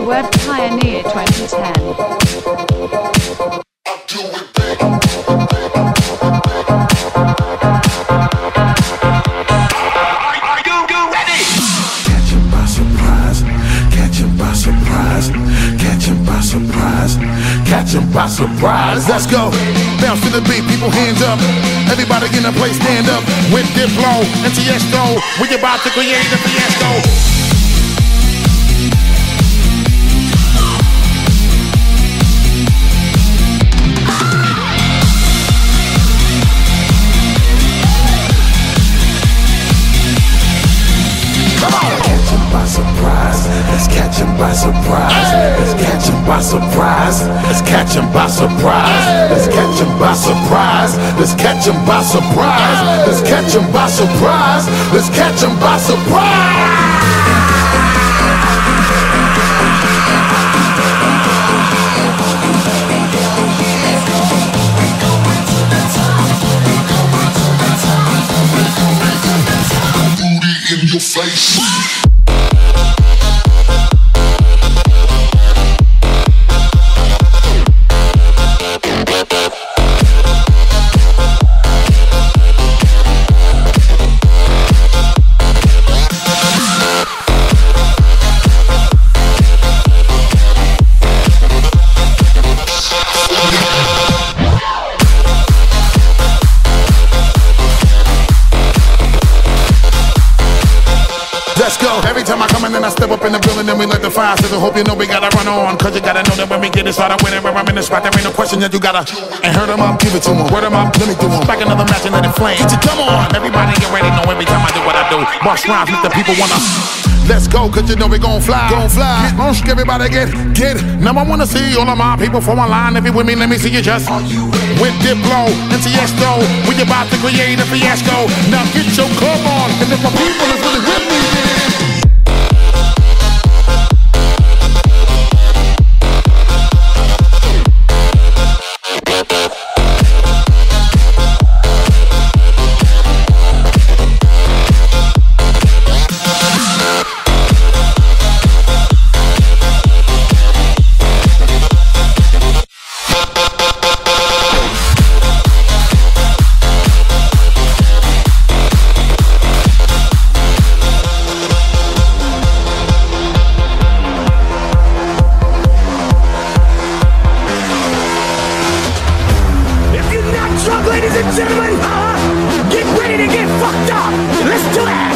The Web Pioneer 2010. Catch 'em by surprise. Let's go. Bounce to the beat, people hands up. Everybody in the place stand up. With Diplo and Tiesto, we about to create a fiasco. Let's catch 'em by surprise. Let's catch 'em by surprise. Let's catch 'em by surprise. Let's catch 'em by surprise. Let's catch 'em by surprise. Let's catch 'em by surprise. Let's catch 'em by surprise. Booty in your face. Let's go. Every time I come in and I step up in the building, then we let the fire sizzle. Hope you know we gotta run on, cause you gotta know that when we get it started, whenever I'm in the spot, there ain't no question that you gotta. And hurt 'em up, give it to 'em. Word 'em up, let me do 'em. Back another match and let it flame. Come on, everybody get ready, know every time I do what I do. Boss rhymes, make the people wanna. Let's go, cause you know we gon' fly. Gon' fly. Get on, everybody get. Now I wanna see all of my people from online. If you with me, let me see you just. With Diplo and Tiesto, we about to create a fiasco. Now get your club on, and if my people is really with me, then. Ladies and gentlemen, get ready to get fucked up. Let's do it.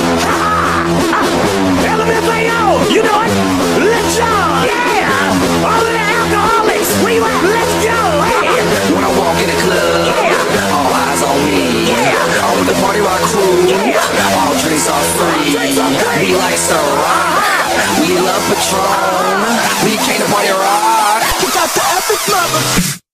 LMFAO, you know it. Let's go. Yeah. All of the alcoholics, we want. Let's go. Hey. When I walk in the club, yeah, all eyes on me. Yeah. All with the party rock crew. Yeah. All drinks are free. We like to rock. We love Patron. We came to party rock. We got the epic mother.